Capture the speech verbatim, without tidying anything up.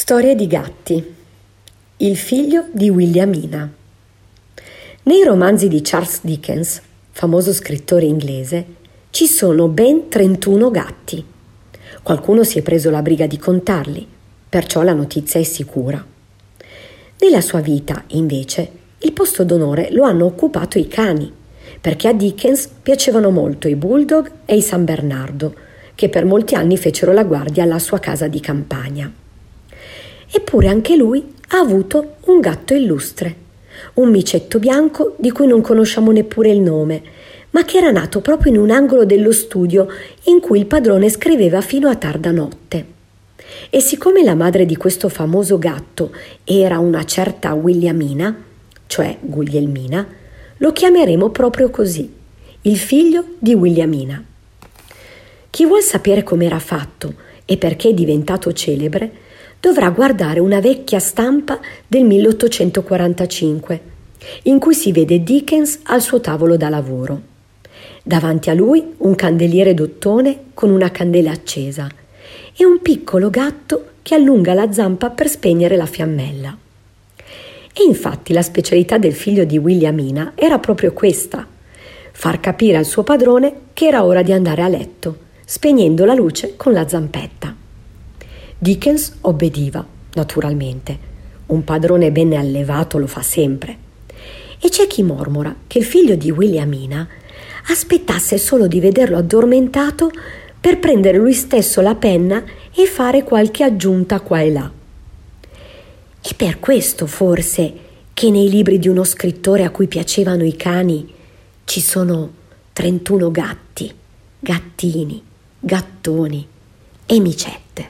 Storie di gatti. Il figlio di Williamina. Nei romanzi di Charles Dickens, famoso scrittore inglese, ci sono ben trentuno gatti. Qualcuno si è preso la briga di contarli, perciò la notizia è sicura. Nella sua vita, invece, il posto d'onore lo hanno occupato i cani, perché a Dickens piacevano molto i bulldog e i San Bernardo, che per molti anni fecero la guardia alla sua casa di campagna. Eppure anche lui ha avuto un gatto illustre, un micetto bianco di cui non conosciamo neppure il nome, ma che era nato proprio in un angolo dello studio in cui il padrone scriveva fino a tarda notte. E siccome la madre di questo famoso gatto era una certa Williamina, cioè Guglielmina, lo chiameremo proprio così, il figlio di Williamina. Chi vuol sapere com'era fatto e perché è diventato celebre, dovrà guardare una vecchia stampa del milleottocentoquarantacinque, in cui si vede Dickens al suo tavolo da lavoro. Davanti a lui un candeliere d'ottone con una candela accesa e un piccolo gatto che allunga la zampa per spegnere la fiammella. E infatti la specialità del figlio di Williamina era proprio questa: far capire al suo padrone che era ora di andare a letto, spegnendo la luce con la zampetta. Dickens obbediva, naturalmente. Un padrone ben allevato lo fa sempre. E c'è chi mormora che il figlio di Williamina aspettasse solo di vederlo addormentato per prendere lui stesso la penna e fare qualche aggiunta qua e là. È per questo, forse, che nei libri di uno scrittore a cui piacevano i cani ci sono trentuno gatti, gattini, gattoni e micette.